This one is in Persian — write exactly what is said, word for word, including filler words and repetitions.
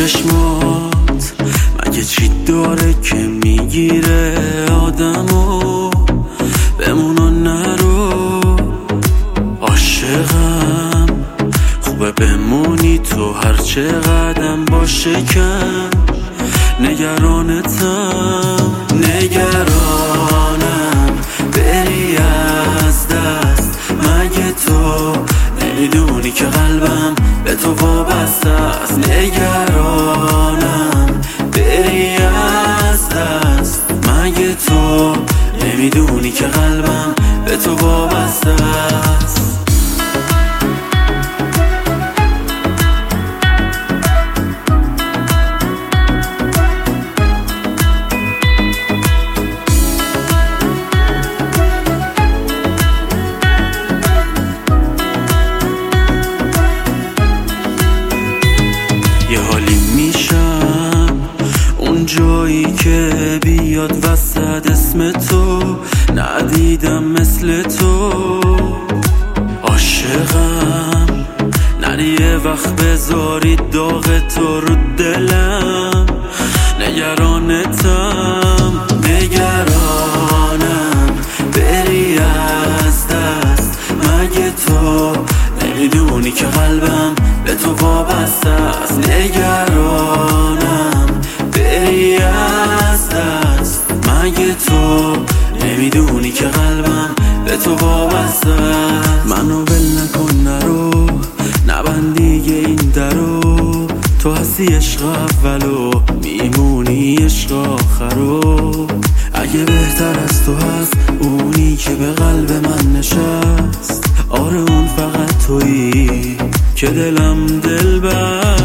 چشمات مگه چی داره که میگیره آدمو؟ بمونو نرو عاشقم، خوبه بمونی تو هر چه قدم باشه کم. نگرانتم نگرانم بری از دست، مگه تو نمیدونی که قلبم به تو وابسته است. نگرانم بری از دست، مگه تو نمیدونی که قلبم به تو وابسته است. یه حالی میشم اون جایی که بیاد وسط اسم تو، ندیدم مثل تو. عاشقم نری یه وقت بذاری داغ تو رو دلم. نگرانتم نگرانم بری از دست، مگه تو نمیدونی که قلبم به تو وابسته است. نگرانم بری از دست، مگه تو نمیدونی که قلبم به تو وابسته است. منو ول نکن نرو، نبند دیگه این درو. تو هستی عشق اولو، میمونی عشق آخرو. اگه بهتر از تو هست اونی که به قلب من نشست، آره اون فقط تویی که دلم دل بر